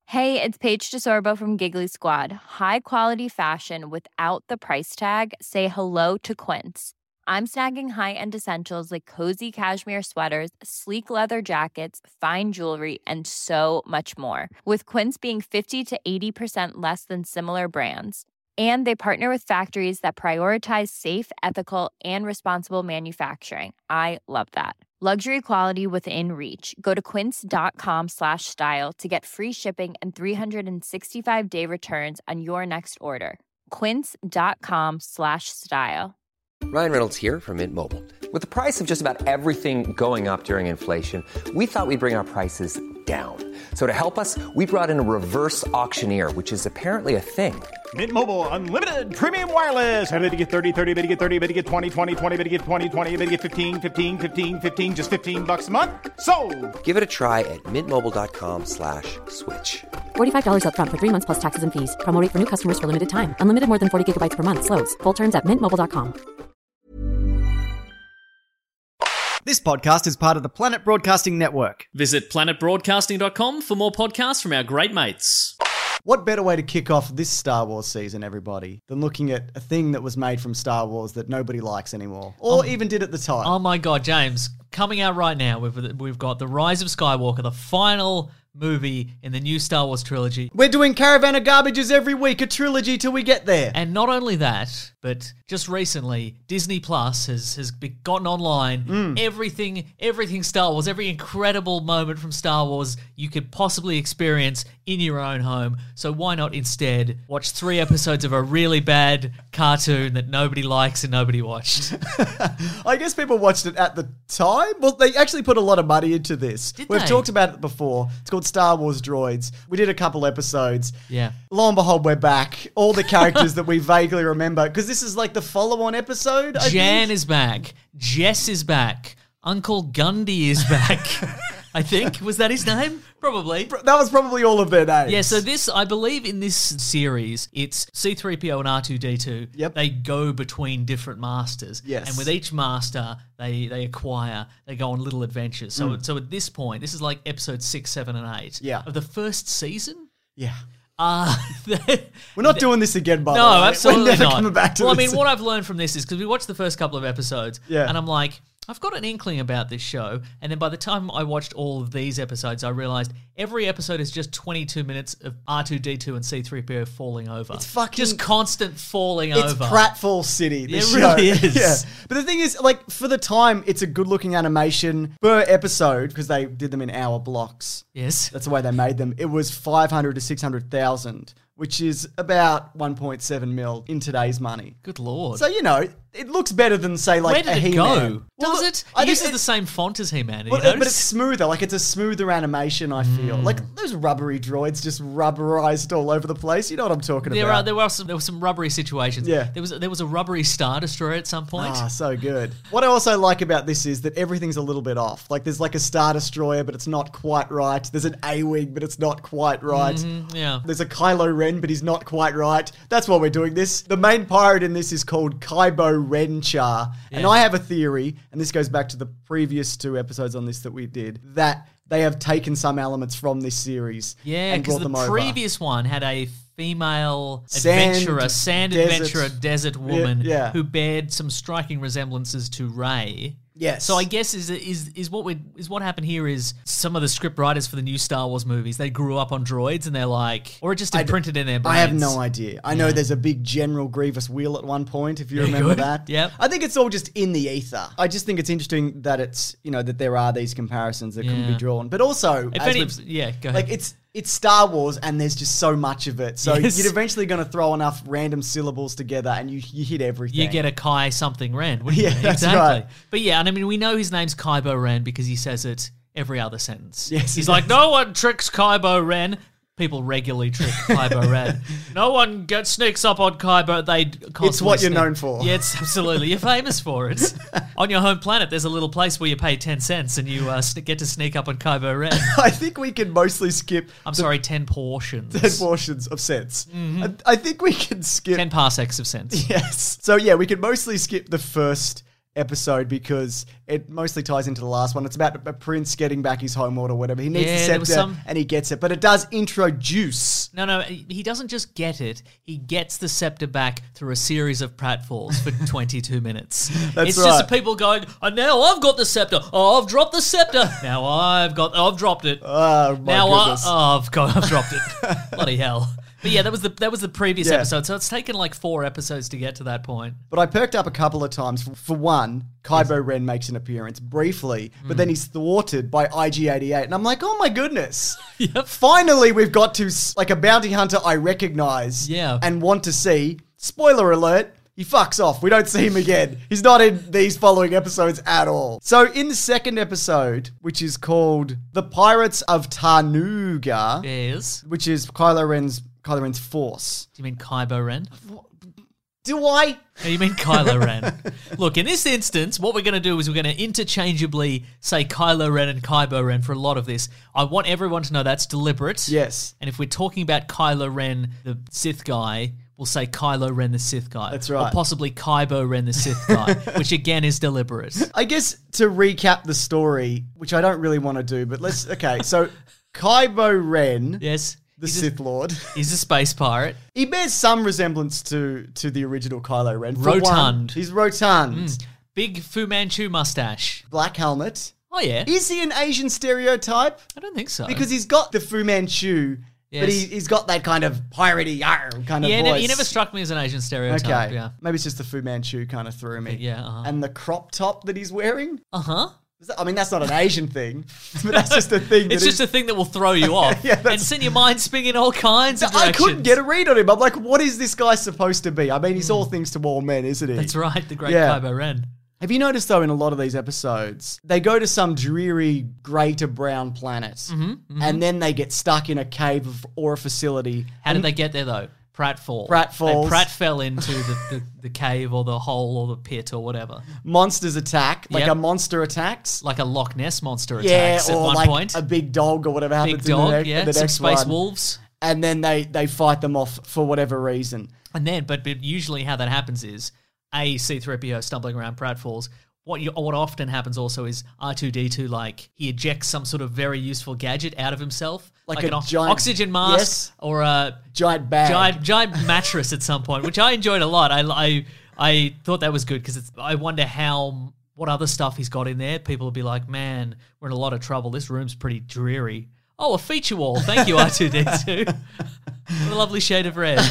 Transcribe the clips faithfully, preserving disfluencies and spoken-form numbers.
Hey, it's Paige DeSorbo from Giggly Squad. High quality fashion without the price tag. Say hello to Quince. I'm snagging high-end essentials like cozy cashmere sweaters, sleek leather jackets, fine jewelry, and so much more. With Quince being fifty to eighty percent less than similar brands. And they partner with factories that prioritize safe, ethical, and responsible manufacturing. I love that. Luxury quality within reach. Go to quince.com slash style to get free shipping and three sixty-five day returns on your next order. Quince.com slash style. Ryan Reynolds here from Mint Mobile. With the price of just about everything going up during inflation, we thought we'd bring our prices down. So to help us, we brought in a reverse auctioneer, which is apparently a thing. Mint Mobile Unlimited Premium Wireless. How to get thirty, thirty, how to get thirty, how to get twenty, twenty, twenty, how to get twenty, twenty, how to get fifteen, fifteen, fifteen, fifteen, just fifteen bucks a month? Sold! Give it a try at mintmobile.com slash switch. forty-five dollars up front for three months plus taxes and fees. Promo rate for new customers for limited time. Unlimited more than forty gigabytes per month. Slows full terms at mint mobile dot com. This podcast is part of the Planet Broadcasting Network. Visit planet broadcasting dot com for more podcasts from our great mates. What better way to kick off this Star Wars season, everybody, than looking at a thing that was made from Star Wars that nobody likes anymore, or Oh. even did at the time? Oh my God, James. Coming out right now, we've, we've got The Rise of Skywalker, the final movie in the new Star Wars trilogy. We're doing Caravan of Garbages every week, a trilogy till we get there. And not only that, but just recently, Disney Plus has, has be- gotten online Mm. everything, everything Star Wars, every incredible moment from Star Wars you could possibly experience in your own home. So why not instead watch three episodes of a really bad cartoon that nobody likes and nobody watched? I guess people watched it at the time. Well, they actually put a lot of money into this. Did We've they? talked about it before. It's called Star Wars Droids. We did a couple episodes. Yeah. Lo and behold, we're back. All the characters that we vaguely remember, because this is like the follow-on episode, I Jan think. is back. Jess is back. Uncle Gundy is back. I think. Was that his name? Probably. That was probably all of their names. Yeah, so this, I believe in this series, it's C three P O and R two D two. Yep. They go between different masters. Yes. And with each master, they they acquire, they go on little adventures. So, Mm. so at this point, this is like episode six, seven, and eight. Yeah. Of the first season. Yeah. Uh, We're not doing this again, by no, the way. absolutely We're never not. coming back to well, this. I mean, what I've learned from this is because we watched the first couple of episodes, Yeah. and I'm like, I've got an inkling about this show. And then by the time I watched all of these episodes, I realized every episode is just twenty-two minutes of R two D two and C three P O falling over. It's fucking- just constant falling It's over. Pratfall City. This It show. really is. Yeah. But the thing is, like, for the time, it's a good-looking animation per episode, because they did them in hour blocks. Yes. That's the way they made them. It was five hundred to six hundred thousand, which is about one point seven mil in today's money. Good lord. So, you know, it looks better than, say, like, Where a did it He-Man. go? Well, Does look, it? I It think uses it- the same font as He-Man. Have you Well, but noticed? it's smoother. Like, it's a smoother animation, I feel. Mm. Like, those rubbery droids just rubberized all over the place. You know what I'm talking There about. are there were some there were some rubbery situations. Yeah. There was there was a rubbery Star Destroyer at some point. Ah, so good. What I also like about this is that everything's a little bit off. Like, there's like a Star Destroyer, but it's not quite right. There's an A-Wing, but it's not quite right. Mhm, yeah. There's a Kylo Ren, but he's not quite right. That's why we're doing this. The main pirate in this is called Kybo Ren Char. And Yeah. I have a theory, and this goes back to the previous two episodes on this that we did, that they have taken some elements from this series Yeah, and because brought the them over. previous one had a female Sand adventurer, sand desert- adventurer, desert woman Yeah, yeah. who bared some striking resemblances to Rey. Yes. So I guess is is is what we is what happened here is some of the script writers for the new Star Wars movies, they grew up on droids and they're like, or it just I d- imprinted in their brains. I have no idea. I know Yeah. there's a big General Grievous wheel at one point, if you Yeah, remember good. that. Yep. I think it's all just in the ether. I just think it's interesting that it's, you know, that there are these comparisons that can Yeah. be drawn. But also, If as any, we've- yeah, go ahead. like, it's it's Star Wars and there's just so much of it. So Yes. you're eventually going to throw enough random syllables together and you, you hit everything. You get a Kai something Ren, wouldn't Yeah, you? that's exactly. right. But yeah, and I mean, we know his name's Kybo Ren because he says it every other sentence. Yes, He's he like, does. no one tricks Kybo Ren. People regularly trick Kybo Ren. No one gets sneaks up on Kybo. They constantly It's what you're sneak- known for. Yeah, it's absolutely. You're famous for it. On your home planet, there's a little place where you pay ten cents and you uh, sn- get to sneak up on Kybo Ren. I think we can mostly skip I'm sorry, ten portions. ten portions of sense. I, I think we can skip ten parsecs of sense. Yes. So yeah, we could mostly skip the first episode because it mostly ties into the last one. It's about a prince getting back his homeworld or whatever. He needs Yeah, the there was scepter some- and he gets it. But it does introduce... No, no, he doesn't just get it. He gets the scepter back through a series of pratfalls for twenty-two minutes. That's it's right. just the people going, oh, now I've got the scepter. Oh, I've dropped the scepter. Now I've got, oh, I've dropped it. Oh, my now I, goodness. oh, I've, got, I've dropped it. Bloody hell. But yeah, that was the that was the previous Yeah. episode, so it's taken like four episodes to get to that point. But I perked up a couple of times. For, for one, Kybo Ren makes an appearance briefly, but Mm. then he's thwarted by I G eighty-eight. And I'm like, oh my goodness. Yep. Finally, we've got to, s- like, a bounty hunter I recognize Yeah. and want to see. Spoiler alert. He fucks off. We don't see him again. He's not in these following episodes at all. So in the second episode, which is called The Pirates of Tarnuga, Yes. which is Kylo Ren's Kylo Ren's force. Do you mean Kybo Ren? Do I? No, you mean Kylo Ren. Look, in this instance, what we're going to do is we're going to interchangeably say Kylo Ren and Kybo Ren for a lot of this. I want everyone to know that's deliberate. Yes. And if we're talking about Kylo Ren, the Sith guy, we'll say Kylo Ren, the Sith guy. That's right. Or possibly Kybo Ren, the Sith guy, which again is deliberate. I guess to recap the story, which I don't really want to do, but let's... Okay, so Kybo Ren, Yes. the he's Sith a, Lord, He's a space pirate. he bears some resemblance to, to the original Kylo Ren. For Rotund. one, he's rotund. Big Fu Manchu mustache. Black helmet. Oh, yeah. Is he an Asian stereotype? I don't think so. Because he's got the Fu Manchu, Yes. but he, he's got that kind of piratey yar kind of yeah, voice. ne- he never struck me as an Asian stereotype. Okay, Yeah. maybe it's just the Fu Manchu kind of threw me. Yeah, uh-huh. And the crop top that he's wearing. Uh-huh. Is that- I mean, that's not an Asian thing, but that's just a thing. It's that just is- a thing that will throw you off Yeah, that's- and send your mind spinning all kinds of I directions. couldn't get a read on him. I'm like, what is this guy supposed to be? I mean, he's all things to all men, isn't he? That's right, the great Yeah. Kybo Ren. Have you noticed, though, in a lot of these episodes, they go to some dreary grey to brown planet, Mm-hmm, and then they get stuck in a cave of, or a facility. How did they get there, though? Pratfall. Pratfalls. They Pratt fell into the, the, the cave or the hole or the pit or whatever. Monsters attack, like Yep. a monster attacks. Like a Loch Ness monster Yeah, attacks at or one like point. a big dog or whatever happens Big in the, dog, next, yeah. the Some next space one. wolves. And then they, they fight them off for whatever reason. And then, but, but usually how that happens is, A, C three P O stumbling around Pratfalls. What you, what often happens also is R two D two, like, he ejects some sort of very useful gadget out of himself. Like an a o- giant- oxygen mask Yes. or a Giant bag. giant, giant mattress at some point, which I enjoyed a lot. I, I, I thought that was good because I wonder how, what other stuff he's got in there. People will be like, man, we're in a lot of trouble. This room's pretty dreary. Oh, a feature wall. Thank you, R two D two. What a lovely shade of red.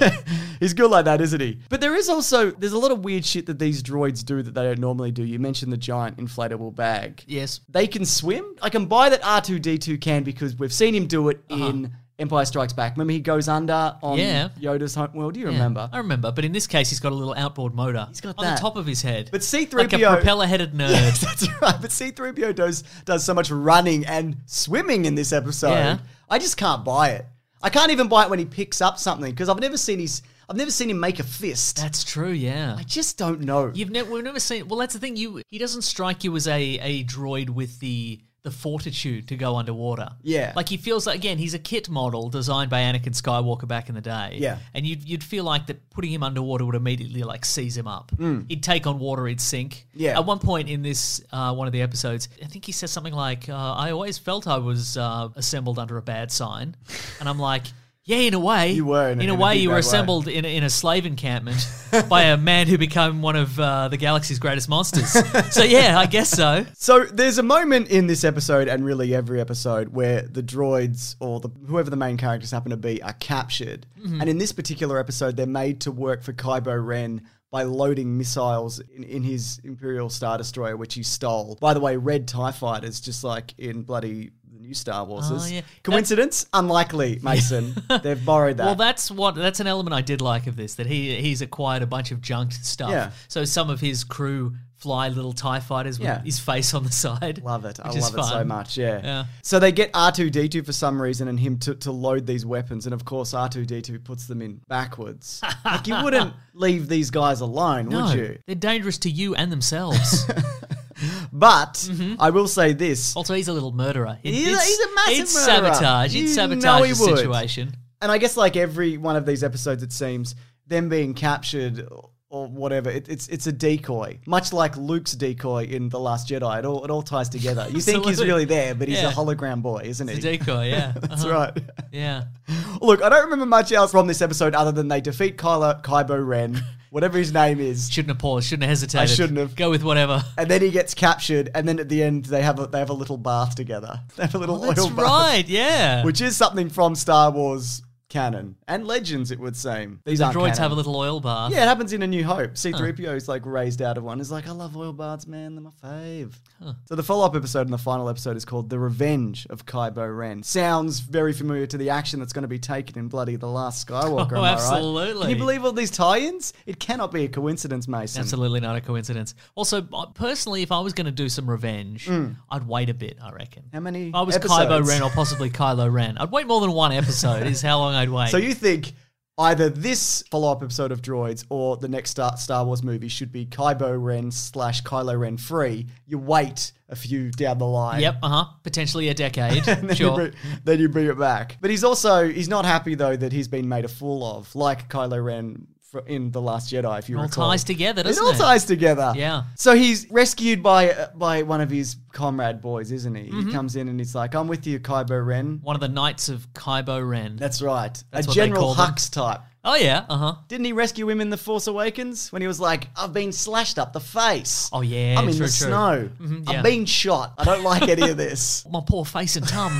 He's good like that, isn't he? But there is also, there's a lot of weird shit that these droids do that they don't normally do. You mentioned the giant inflatable bag. Yes. They can swim. I can buy that R two D two can because we've seen him do it in Empire Strikes Back. Remember he goes under on Yeah. Yoda's homeworld? Do you Yeah, remember? I remember, but in this case, he's got a little outboard motor. He's got on that. the top of his head. But C three P O... like a propeller-headed nerd. Yes, that's right. But C three P O does, does so much running and swimming in this episode. Yeah. I just can't buy it. I can't even buy it when he picks up something because I've never seen his... I've never seen him make a fist. That's true. Yeah. I just don't know. You've never, we've never seen. Well, that's the thing. You, he doesn't strike you as a, a droid with the the fortitude to go underwater. Yeah. like he feels like again he's a kit model designed by Anakin Skywalker back in the day. Yeah. and you'd you'd feel like that putting him underwater would immediately like seize him up. He'd take on water, he'd sink. Yeah. At one point in this uh, one of the episodes, I think he says something like, uh, "I always felt I was uh, assembled under a bad sign," and I'm like. Yeah, in a way. You were, in a- In a in a way, big you were bad way. assembled in a, in a slave encampment by a man who became one of uh, the galaxy's greatest monsters. So yeah, I guess so. So there's a moment in this episode, and really every episode, where the droids or the, whoever the main characters happen to be are captured. Mm-hmm. And in this particular episode, they're made to work for Kybo Ren by loading missiles in, in his Imperial Star Destroyer, which he stole. By the way, red TIE fighters, just like in bloody the new Star Wars. Oh, yeah. Coincidence? Unlikely, Mason. They've borrowed that. Well, that's what that's an element I did like of this, that he he's acquired a bunch of junked stuff. Yeah. So some of his crew fly little TIE fighters with Yeah. his face on the side. Love it. I which is love it so fun. much, yeah. Yeah. So they get R two D two for some reason and him to, to load these weapons. And of course, R two D two puts them in backwards. Like, you wouldn't leave these guys alone, No, would you? they're dangerous to you and themselves. But I will say this. Also, he's a little murderer. It- He's a- it's- he's a massive it's murderer. sabotage. It's You sabotage know he the would. situation. And I guess like every one of these episodes, it seems, them being captured or whatever. It, it's it's a decoy, much like Luke's decoy in The Last Jedi. It all it all ties together. You think he's Absolutely. really there, but he's Yeah. a hologram boy, isn't he? It's a decoy, yeah. That's Uh-huh. right. Yeah. Look, I don't remember much else from this episode other than they defeat Kylo, Kybo Ren, whatever his name is, Shouldn't have paused. Shouldn't have hesitated. I shouldn't have. Go with whatever. and then he gets captured, and then at the end they have a, they have a little bath together. They have a little Oh, that's oil bath, right, yeah. which is something from Star Wars canon and Legends, it would seem. These the aren't droids canon. have a little oil bath. Yeah, it happens in A New Hope. C three P O is like raised out of one. He's like, I love oil baths, man. They're my fave. So the follow-up episode and the final episode is called The Revenge of Kybo Ren. Sounds very familiar to the action that's going to be taken in bloody The Last Skywalker, Oh, am I right? absolutely. Can you believe all these tie-ins? It cannot be a coincidence, Mason. Absolutely not a coincidence. Also, uh, personally, if I was going to do some revenge, I'd wait a bit, I reckon. How many If I was episodes? Kybo Ren or possibly Kylo Ren, I'd wait more than one episode is how long I'd wait. So you think either this follow-up episode of Droids or the next Star, Star Wars movie should be Kybo Ren slash Kylo Ren free. You wait a few down the line. Yep, uh-huh. Potentially a decade. And then, Sure. you bring, then you bring it back. But he's also, he's not happy though that he's been made a fool of, like Kylo Ren for, in The Last Jedi, if you It all recall. ties together, doesn't it all it? ties together. Yeah. So he's rescued by uh, by one of his comrade boys, isn't he? Mm-hmm. He comes in and he's like, I'm with you, Kybo Ren. One of the Knights of Kybo Ren. That's right. That's a what they General call them. Hux type. Oh, yeah, uh-huh. Didn't he rescue him in The Force Awakens when he was like, I've been slashed up the face. Oh, yeah, I'm in true, the true. snow. Mhm, yeah. I've been shot. I don't like any of this. My poor face and tum.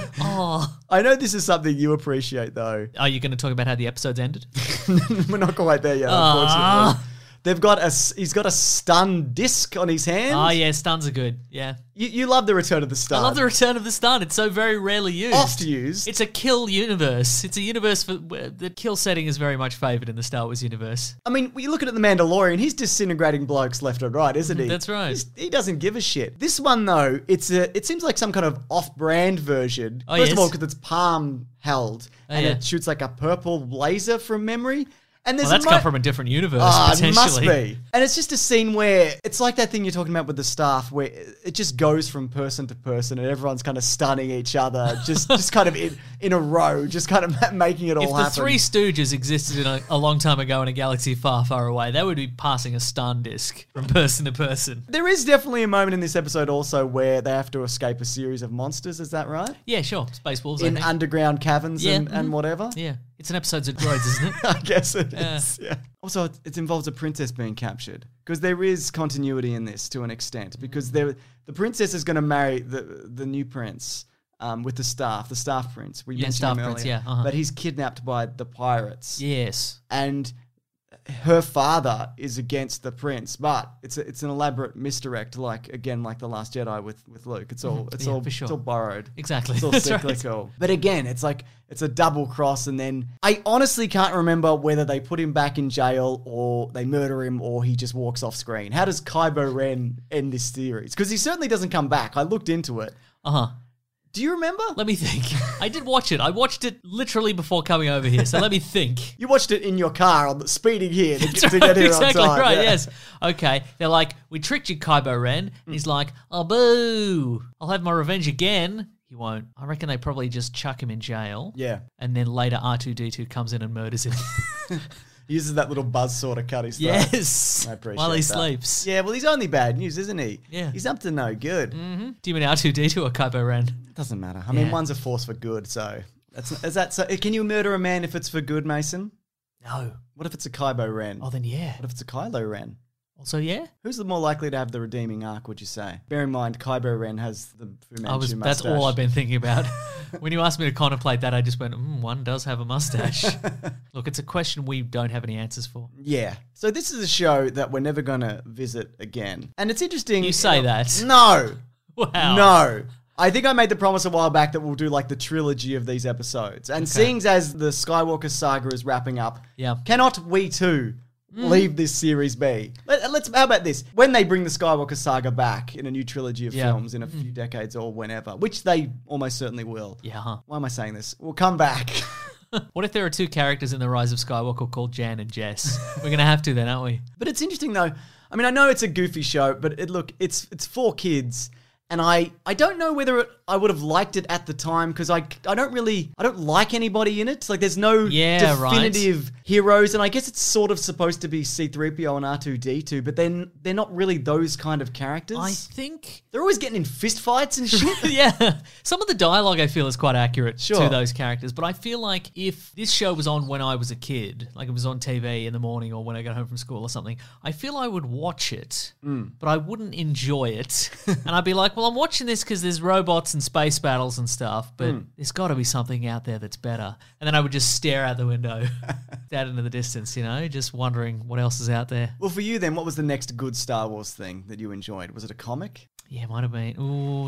Oh. I know this is something you appreciate though. Are you going to talk about how the episodes ended? We're not quite there yet, Ah. unfortunately. They've got a, s- he's got a stun disc on his hand. Oh, yeah, stuns are good. Yeah. You, you love the return of the stun. I love the return of the stun. It's so very rarely used. Oft used. It's a kill universe. It's a universe for where the kill setting is very much favoured in the Star Wars universe. I mean, when you look at The Mandalorian, he's disintegrating blokes left and right, isn't he? That's right. He's- he doesn't give a shit. This one, though, it's a. It seems like some kind of off-brand version. Oh, First yes? of all, because it's palm held, Oh, and yeah. it shoots like a purple laser from memory. And there's Well, that's a mo- come from a different universe, Ah, it potentially. must be. And it's just a scene where it's like that thing you're talking about with the staff, where it just goes from person to person, and everyone's kind of stunning each other, just just kind of in, in a row, just kind of making it all If the happen. Three Stooges existed in a, a long time ago in a galaxy far, far away, they would be passing a stun disc from person to person. There is definitely a moment in this episode also where they have to escape a series of monsters. Is that right? Yeah, sure. Space Wolves, I In think. underground caverns Yeah, and, and mhm. whatever. Yeah. It's an episode of Droids, isn't it? I guess it Yeah. is. Yeah. Also, it, it involves a princess being captured because there is continuity in this to an extent because there, the princess is going to marry the the new prince um, with the staff, the staff prince. We Yeah, mentioned staff him prince, earlier, yeah, uh-huh. but he's kidnapped by the pirates. Yes. And her father is against the prince, but it's a, it's an elaborate misdirect, like again, like The Last Jedi with, with Luke. It's all it's Yeah, all for sure. it's all borrowed. Exactly. It's all That's right. cyclical. But again, it's like it's a double cross, and then I honestly can't remember whether they put him back in jail or they murder him or he just walks off screen. How does Kybo Ren end this series? Because he certainly doesn't come back. I looked into it. Uh-huh. Do you remember? Let me think. I did watch it. I watched it literally before coming over here, so let me think. You watched it in your car on the speeding here to, That's get- to right, get here exactly on time. right, yeah. yes. Okay, they're like, we tricked you, Kybo Ren. And he's like, oh, boo. I'll have my revenge again. He won't. I reckon they probably just chuck him in jail. Yeah. And then later R two D two comes in and murders him. He uses that little buzzsaw to cut his throat. Yes. I appreciate While he that. sleeps. Yeah, well, he's only bad news, isn't he? Yeah. He's up to no good. Do you mean R two D two or Kybo Ren? Doesn't matter. I mean, Yeah. one's a force for good, so that's is that. So, can you murder a man if it's for good, Mason? No. What if it's a Kybo Ren? Oh, then yeah. What if it's a Kylo Ren? Also, yeah? Who's the more likely to have the redeeming arc? Would you say? Bear in mind, Kybo Ren has the Fu Manchu I was, mustache. that's all I've been thinking about. When you asked me to contemplate that, I just went, mm, one does have a mustache. Look, it's a question we don't have any answers for. Yeah. So this is a show that we're never going to visit again, and it's interesting. You say that. No. Wow. No. I think I made the promise a while back that we'll do like the trilogy of these episodes. And seeing as the Skywalker saga is wrapping up, Yeah. cannot we too leave this series be? Let, let's. How about this? When they bring the Skywalker saga back in a new trilogy of Yeah. films in a few decades or whenever, which they almost certainly will. Yeah, huh? Why am I saying this? We'll come back. What if there are two characters in The Rise of Skywalker called Jan and Jess? We're going to have to then, aren't we? But it's interesting though. I mean, I know it's a goofy show, but it look, it's it's for kids. And I, I don't know whether it, I would have liked it at the time because I, I don't really I don't like anybody in it. Like there's no Yeah, right. definitive heroes, and I guess it's sort of supposed to be C three P O and R two D two, but then they're not really those kind of characters. I think... They're always getting in fist fights and shit. yeah. Some of the dialogue I feel is quite accurate Sure. to those characters, but I feel like if this show was on when I was a kid, like it was on T V in the morning or when I got home from school or something, I feel I would watch it, mm. but I wouldn't enjoy it. And I'd be like, well, I'm watching this because there's robots and space battles and stuff, but mm. there's got to be something out there that's better. And then I would just stare out the window, out into the distance, you know, just wondering what else is out there. Well, for you then, what was the next good Star Wars thing that you enjoyed? Was it a comic? Yeah, it might have been. Ooh,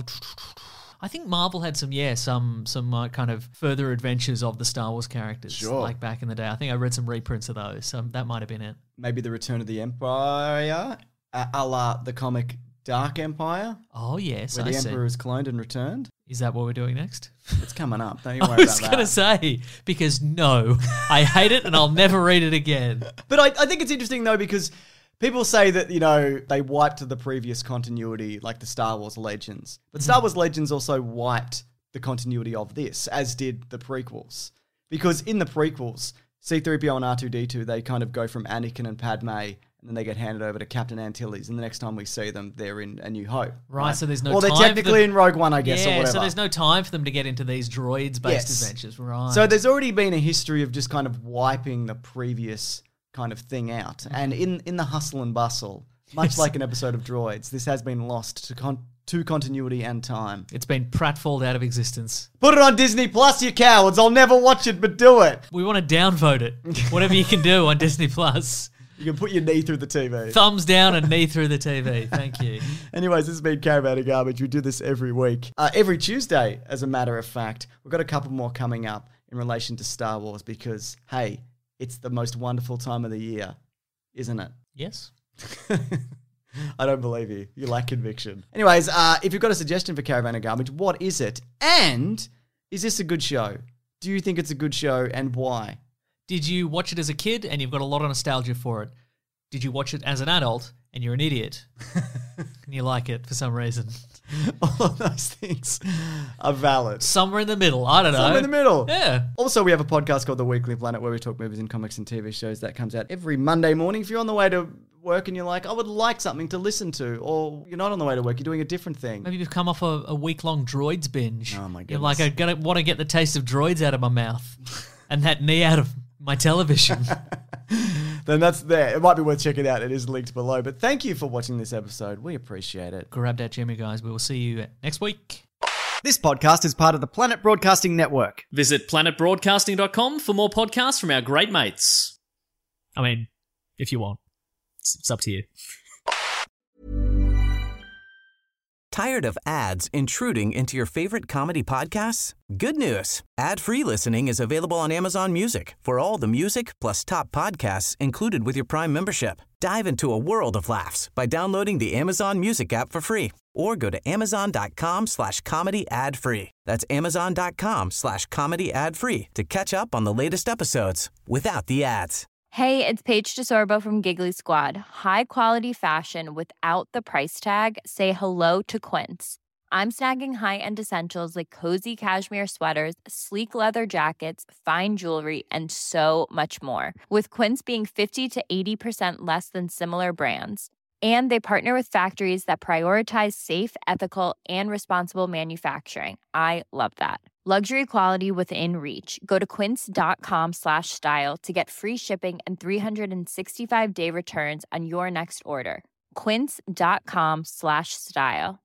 I think Marvel had some, yeah, some some uh, kind of further adventures of the Star Wars characters, sure. like back in the day. I think I read some reprints of those, so that might have been it. Maybe the Return of the Empire, uh, a la the comic Dark Empire. Oh yes, where I the see. Emperor is cloned and returned. Is that what we're doing next? It's coming up. Don't you worry I was about gonna that. say, because no, I hate it and I'll never read it again. But I, I think it's interesting though, because people say that, you know, they wiped the previous continuity, like the Star Wars Legends. But Star Wars Legends also wiped the continuity of this, as did the prequels. Because in the prequels, C three P O and R two D two, they kind of go from Anakin and Padme, and then they get handed over to Captain Antilles, and the next time we see them, they're in A New Hope. Right, Right, so there's no well, time they're technically for them- in Rogue One, I guess, yeah, or whatever. so there's no time for them to get into these droids-based Yes. adventures, right? So there's already been a history of just kind of wiping the previous kind of thing out. Mm-hmm. And in, in the hustle and bustle, much Yes. like an episode of Droids, this has been lost to con- to continuity and time. It's been pratfalled out of existence. Put it on Disney Plus, you cowards. I'll never watch it, but do it. We want to downvote it. Whatever you can do on Disney Plus. You can put your knee through the T V. Thumbs down and knee through the T V. Thank you. Anyways, this has been Caravan of Garbage. We do this every week. Uh, every Tuesday, as a matter of fact. We've got a couple more coming up in relation to Star Wars because, hey, it's the most wonderful time of the year, isn't it? Yes. I don't believe you. You lack conviction. Anyways, uh, if you've got a suggestion for Caravan of Garbage, what is it? And is this a good show? Do you think it's a good show, and why? Did you watch it as a kid and you've got a lot of nostalgia for it? Did you watch it as an adult and you're an idiot and you like it for some reason? All of those things are valid. Somewhere in the middle. I don't know. Somewhere in the middle. Yeah. Also, we have a podcast called The Weekly Planet where we talk movies and comics and T V shows. That comes out every Monday morning. If you're on the way to work and you're like, I would like something to listen to, or you're not on the way to work, you're doing a different thing. Maybe you've come off a, a week-long Droids binge. Oh, my You're like, goodness. I gotta, want to get the taste of Droids out of my mouth and that knee out of my television. Then that's there. It might be worth checking out. It is linked below. But thank you for watching this episode. We appreciate it. Grab that Jimmy, guys. We will see you next week. This podcast is part of the Planet Broadcasting Network. Visit planet broadcasting dot com for more podcasts from our great mates. I mean, if you want. It's, it's up to you. Tired of ads intruding into your favorite comedy podcasts? Good news. Ad-free listening is available on Amazon Music for all the music plus top podcasts included with your Prime membership. Dive into a world of laughs by downloading the Amazon Music app for free or go to amazon.com slash comedy ad free. That's amazon.com slash comedy ad free to catch up on the latest episodes without the ads. Hey, it's Paige DeSorbo from Giggly Squad. High quality fashion without the price tag. Say hello to Quince. I'm snagging high-end essentials like cozy cashmere sweaters, sleek leather jackets, fine jewelry, and so much more. With Quince being fifty to eighty percent less than similar brands. And they partner with factories that prioritize safe, ethical, and responsible manufacturing. I love that. Luxury quality within reach. Go to quince.com slash style to get free shipping and three sixty-five day returns on your next order. Quince.com slash style.